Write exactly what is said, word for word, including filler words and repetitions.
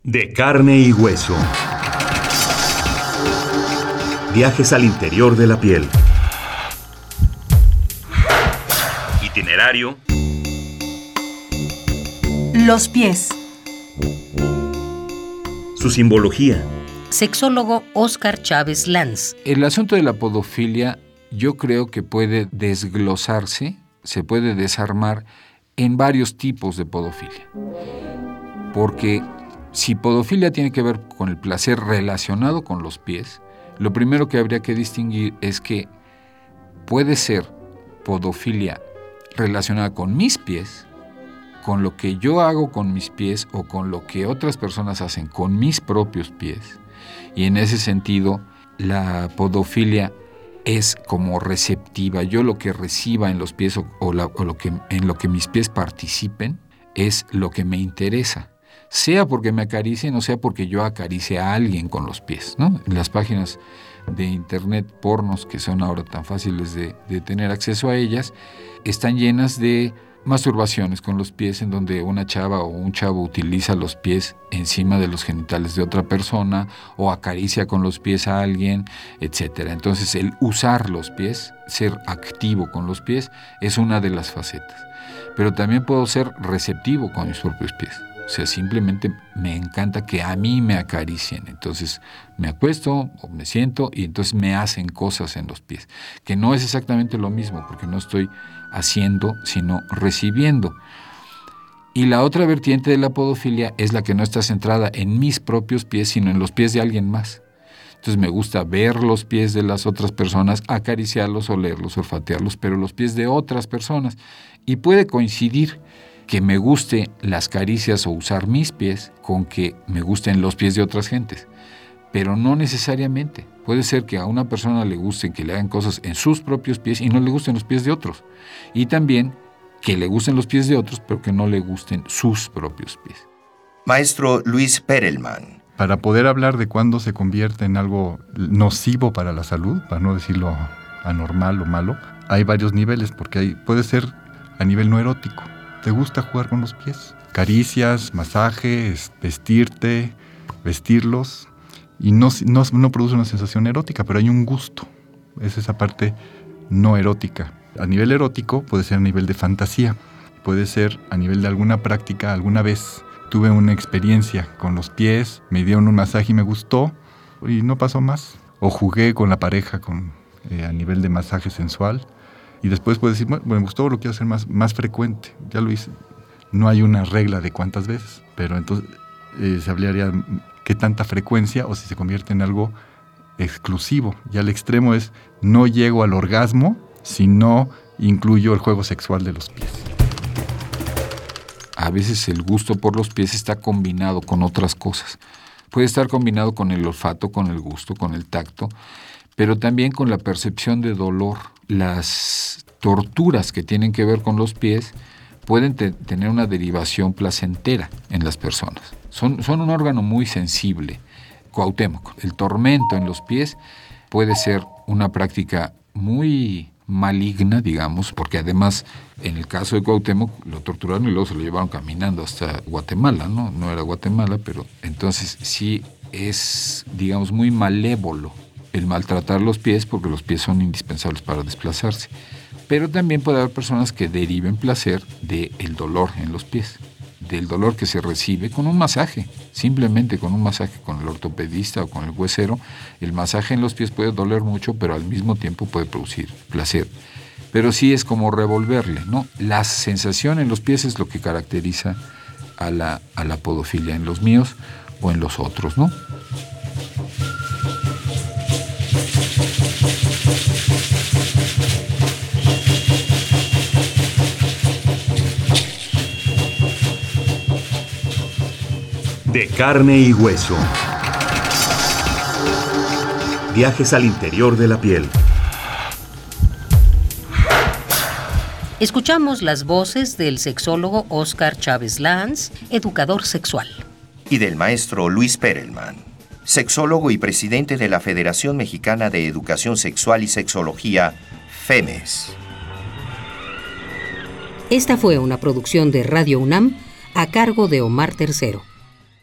De carne y hueso. Viajes al interior de la piel. Itinerario. Los pies. Su simbología. Sexólogo Óscar Chávez Lanz. El asunto de la podofilia yo creo que puede desglosarse, se puede desarmar en varios tipos de podofilia. Porque si podofilia tiene que ver con el placer relacionado con los pies, lo primero que habría que distinguir es que puede ser podofilia relacionada con mis pies, con lo que yo hago con mis pies o con lo que otras personas hacen con mis propios pies. Y en ese sentido, la podofilia es como receptiva. Yo lo que reciba en los pies o, o, la, o lo que, en lo que mis pies participen es lo que me interesa. Sea porque me acaricien o sea porque yo acaricie a alguien con los pies, ¿no? En las páginas de internet pornos, que son ahora tan fáciles de, de tener acceso a ellas, están llenas de masturbaciones con los pies, en donde una chava o un chavo utiliza los pies encima de los genitales de otra persona o acaricia con los pies a alguien, etcétera. Entonces, el usar los pies, ser activo con los pies, es una de las facetas. Pero también puedo ser receptivo con mis propios pies. O sea, simplemente me encanta que a mí me acaricien. Entonces me acuesto o me siento y entonces me hacen cosas en los pies. Que no es exactamente lo mismo, porque no estoy haciendo, sino recibiendo. Y la otra vertiente de la podofilia es la que no está centrada en mis propios pies, sino en los pies de alguien más. Entonces me gusta ver los pies de las otras personas, acariciarlos, olerlos, olfatearlos, pero los pies de otras personas. Y puede coincidir que me guste las caricias o usar mis pies con que me gusten los pies de otras gentes. Pero no necesariamente. Puede ser que a una persona le guste que le hagan cosas en sus propios pies y no le gusten los pies de otros. Y también que le gusten los pies de otros, pero que no le gusten sus propios pies. Maestro Luis Perelman. Para poder hablar de cuándo se convierte en algo nocivo para la salud, para no decirlo anormal o malo, hay varios niveles, porque hay, puede ser a nivel no erótico. ¿Te gusta jugar con los pies? Caricias, masajes, vestirte, vestirlos. Y no, no, no produce una sensación erótica, pero hay un gusto. Es esa parte no erótica. A nivel erótico puede ser a nivel de fantasía. Puede ser a nivel de alguna práctica. Alguna vez tuve una experiencia con los pies, me dieron un masaje y me gustó y no pasó más. O jugué con la pareja con, eh, a nivel de masaje sensual. Y después puedes decir, bueno, me gustó, lo quiero hacer más, más frecuente. Ya lo hice. No hay una regla de cuántas veces, pero entonces eh, se hablaría qué tanta frecuencia o si se convierte en algo exclusivo. Ya el extremo es, no llego al orgasmo si no incluyo el juego sexual de los pies. A veces el gusto por los pies está combinado con otras cosas. Puede estar combinado con el olfato, con el gusto, con el tacto, pero también con la percepción de dolor. Las torturas que tienen que ver con los pies pueden te- tener una derivación placentera en las personas. Son, son un órgano muy sensible. Cuauhtémoc, el tormento en los pies puede ser una práctica muy maligna, digamos, porque además, en el caso de Cuauhtémoc, lo torturaron y luego se lo llevaron caminando hasta Guatemala, ¿no? No era Guatemala, pero entonces sí es, digamos, muy malévolo el maltratar los pies, porque los pies son indispensables para desplazarse. Pero también puede haber personas que deriven placer del dolor en los pies, del dolor que se recibe con un masaje, simplemente con un masaje con el ortopedista o con el huesero. El masaje en los pies puede doler mucho, pero al mismo tiempo puede producir placer. Pero sí es como revolverle, ¿no? La sensación en los pies es lo que caracteriza a la, a la podofilia en los míos o en los otros, ¿no? De carne y hueso. Viajes al interior de la piel. Escuchamos las voces del sexólogo Óscar Chávez Lanz, educador sexual. Y del maestro Luis Perelman, sexólogo y presidente de la Federación Mexicana de Educación Sexual y Sexología, FEMES. Esta fue una producción de Radio UNAM a cargo de Omar Tercero.